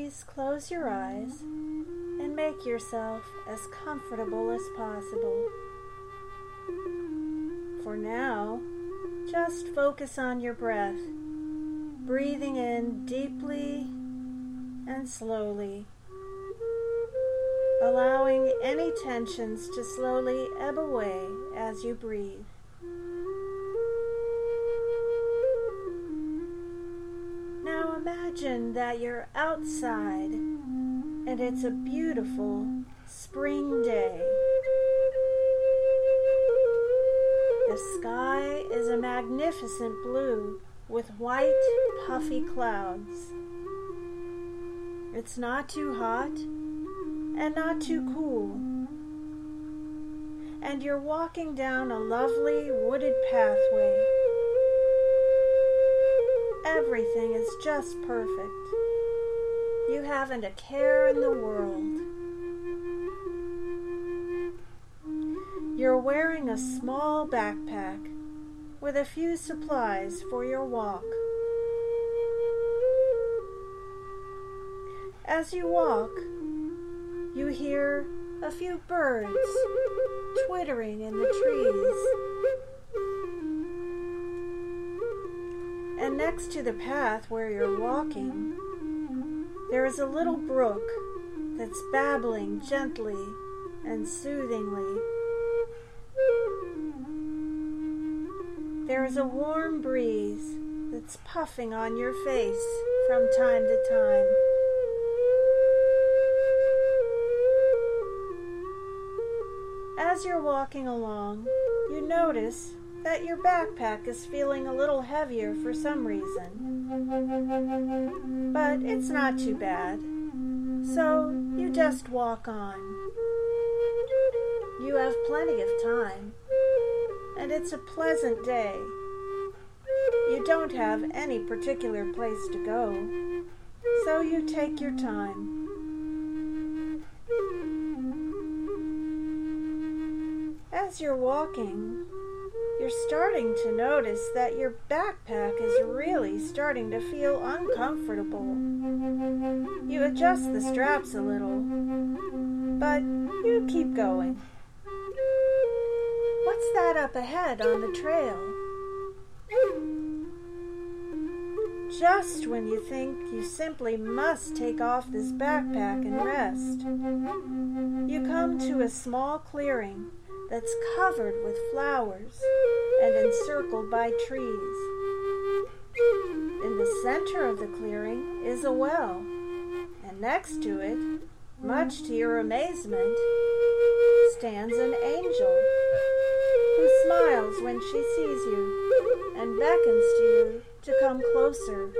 please close your eyes and make yourself as comfortable as possible. For now, just focus on your breath, breathing in deeply and slowly, allowing any tensions to slowly ebb away as you breathe. Now imagine that you're outside and it's a beautiful spring day. The sky is a magnificent blue with white, puffy clouds. It's not too hot and not too cool. And you're walking down a lovely wooded pathway. Everything is just perfect. You haven't a care in the world. You're wearing a small backpack with a few supplies for your walk. As you walk, you hear a few birds twittering in the trees. And next to the path where you're walking, there is a little brook that's babbling gently and soothingly. There is a warm breeze that's puffing on your face from time to time. As you're walking along, you notice that your backpack is feeling a little heavier for some reason. But it's not too bad, so you just walk on. You have plenty of time, and it's a pleasant day. You don't have any particular place to go, so you take your time. As you're walking, you're starting to notice that your backpack is really starting to feel uncomfortable. You adjust the straps a little, but you keep going. What's that up ahead on the trail? Just when you think you simply must take off this backpack and rest, you come to a small clearing that's covered with flowers and encircled by trees. In the center of the clearing is a well, and next to it, much to your amazement, stands an angel who smiles when she sees you and beckons to you to come closer.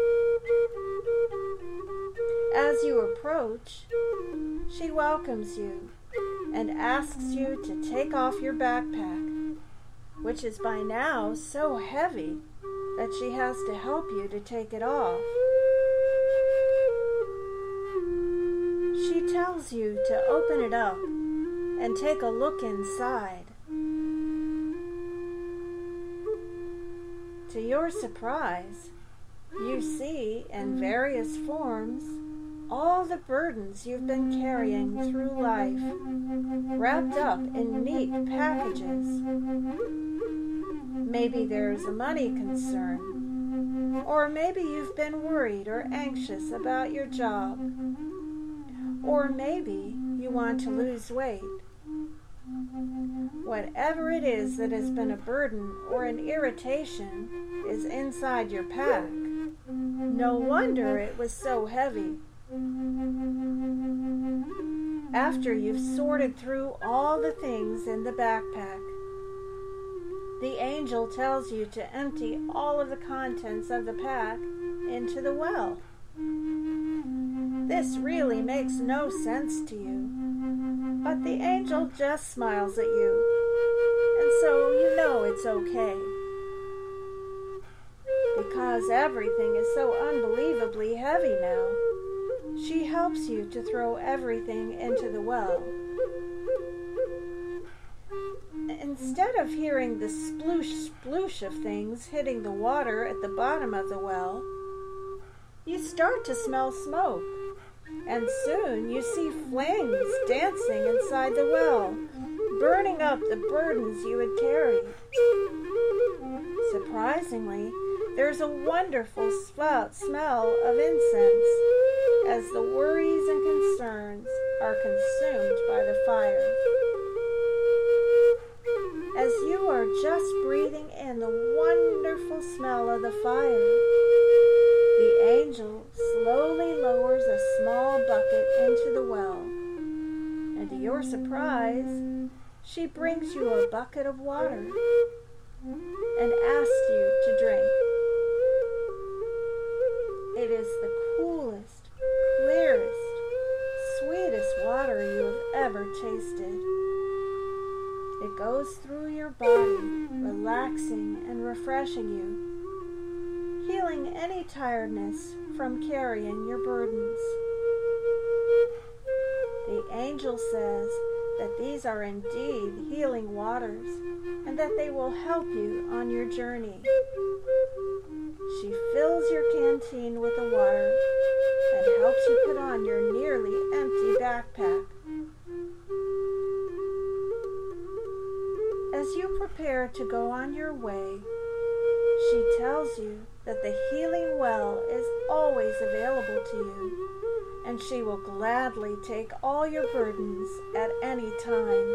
As you approach, she welcomes you and asks you to take off your backpack, which is by now so heavy that she has to help you to take it off. She tells you to open it up and take a look inside. To your surprise, you see in various forms all the burdens you've been carrying through life, wrapped up in neat packages. Maybe there's a money concern, or maybe you've been worried or anxious about your job, or maybe you want to lose weight. Whatever it is that has been a burden or an irritation is inside your pack. No wonder it was so heavy. After you've sorted through all the things in the backpack, the angel tells you to empty all of the contents of the pack into the well. This really makes no sense to you, but the angel just smiles at you, and so you know it's okay. Because everything is so unbelievably heavy now, she helps you to throw everything into the well. Instead of hearing the sploosh sploosh of things hitting the water at the bottom of the well, you start to smell smoke. and soon you see flames dancing inside the well, burning up the burdens you had carried. Surprisingly, there's a wonderful smell of incense as the worries and concerns are consumed by the fire. As you are just breathing in the wonderful smell of the fire, the angel slowly lowers a small bucket into the well, and to your surprise, she brings you a bucket of water and asks you to drink. It is the coolest, clearest, sweetest water you have ever tasted. It goes through your body, relaxing and refreshing you, healing any tiredness from carrying your burdens. The angel says that these are indeed healing waters and that they will help you on your journey. She fills your canteen with the water and helps you put on your nearly empty backpack. As you prepare to go on your way, she tells you that the healing well is always available to you, and she will gladly take all your burdens at any time.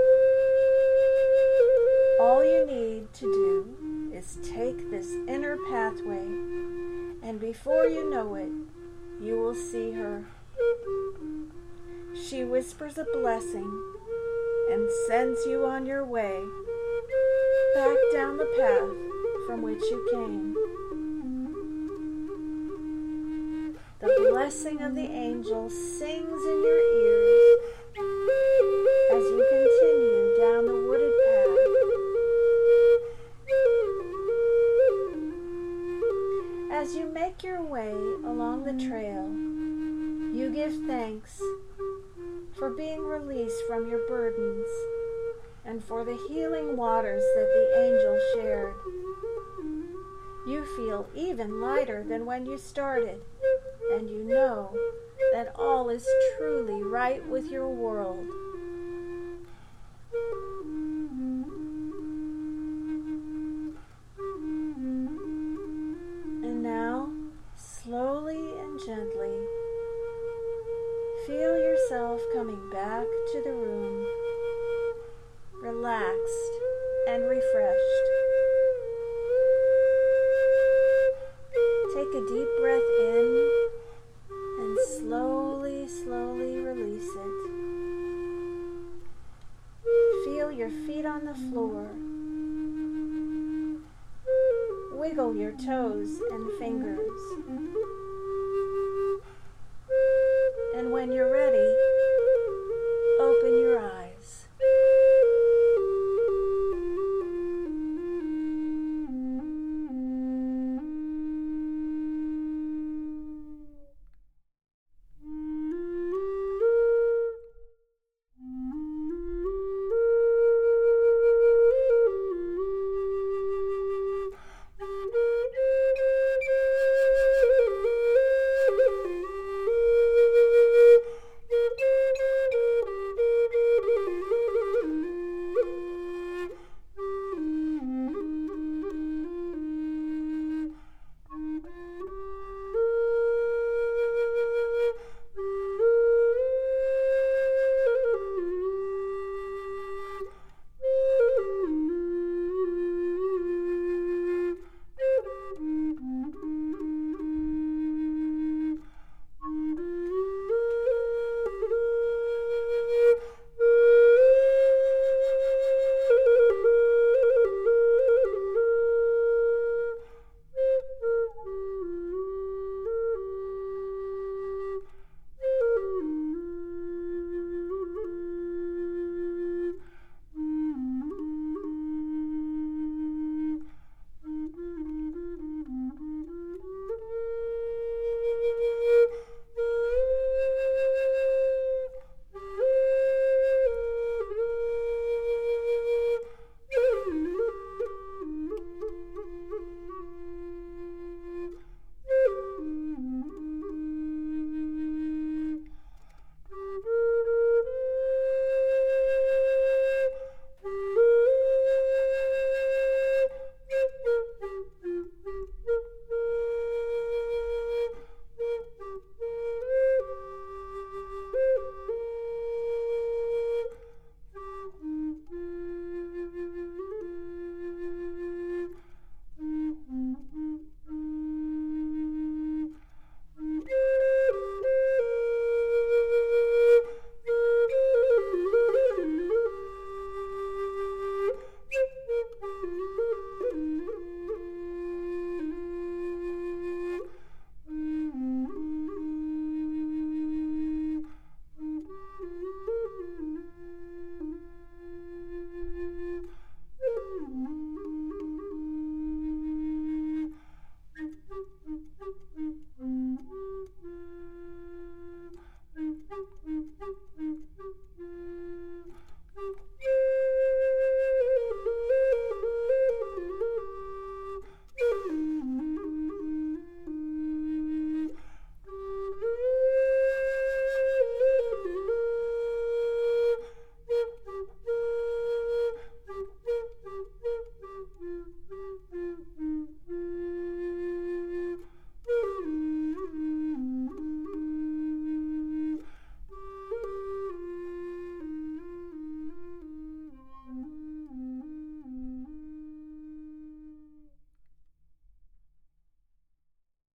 All you need to do is take this inner pathway, and before you know it, you will see her. She whispers a blessing and sends you on your way back down the path from which you came. The blessing of the angel sings in your ears as you continue down the wooded path. As you make your way along the trail, you give thanks for being released from your burdens and for the healing waters that the angel shared. You feel even lighter than when you started, and you know that all is truly right with your world. And now, slowly and gently, feel yourself coming back to the room, relaxed and refreshed. Take a deep breath in and slowly, slowly release it. Feel your feet on the floor. Wiggle your toes and fingers. And when you're ready,